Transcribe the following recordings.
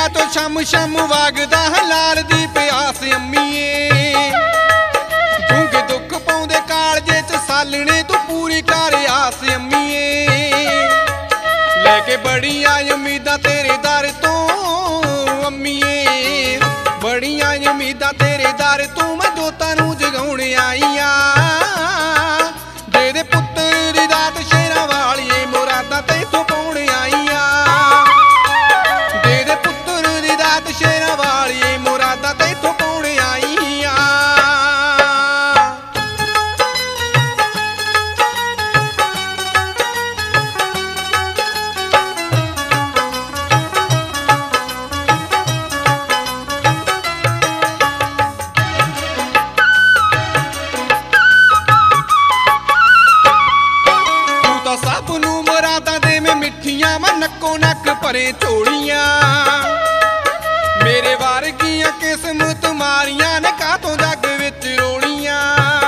तो शम शम वागदा लाल दी प्यास अम्मीए डूंगे दुख पाउंदे कालजे च सालने तू पूरी कर आस अम्मीए लेके बड़ियां उम्मीदां तेरे दर तो अम्मीए बड़ियां उम्मीदां तेरे दर तू मैं जोतां नूं जगाउण आईयां दे दे पुत्तर दी दात शेरां वालिए मुरादां तैथों पाउण आईयां शेरा वाली मुरादा तैथों पाउण आईयां तू तां सब नूं मुरादा दे मैं मिठियां मैं नक्को नक भरे झोलियां मेरे वर्गियां किस्मत मारियां ने कातों जग विच रोलियां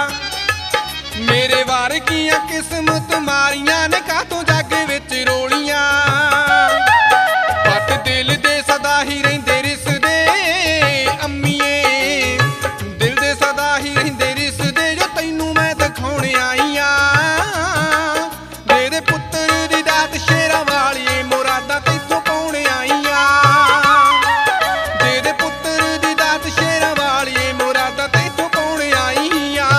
मेरे वर्गियां किस्मत मारियां ने कातों जग विच रोलियां पट दिल दे सदा ही रहिंदे रिसदे अम्मीए दिल दे सदा ही रहिंदे रिसदे जो तैनूं मैं दिखाउण आईयां दे दे पुत्तर दी दात शेरां वालिए मुरादां तैथों पाउण आईयां शेरा वाली मुरादा तैथों पाउण आईयां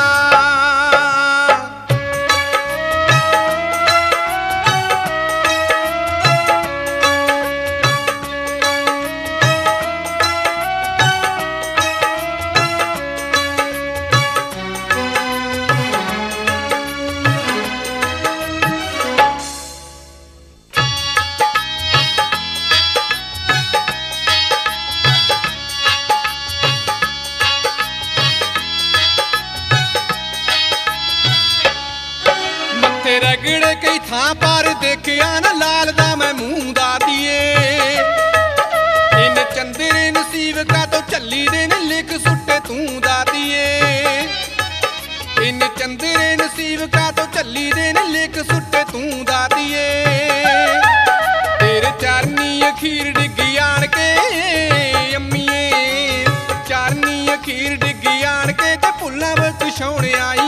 रगड़े कई थां पर देखिया ना लाल दा मैं मूंह दादिए इन चंदरे नसीब का तो झल्ली दे ने लिख सुट्टे तू दादिए इन चंदरे नसीब का तो झल्ली दे ने लिख सुट्टे तू दादिए तेरे चरनी अखीर डिग्गी आण के अम्मीए चरनी अखीर डिग्गी आण के ते भुल्लां बख्शाउण आई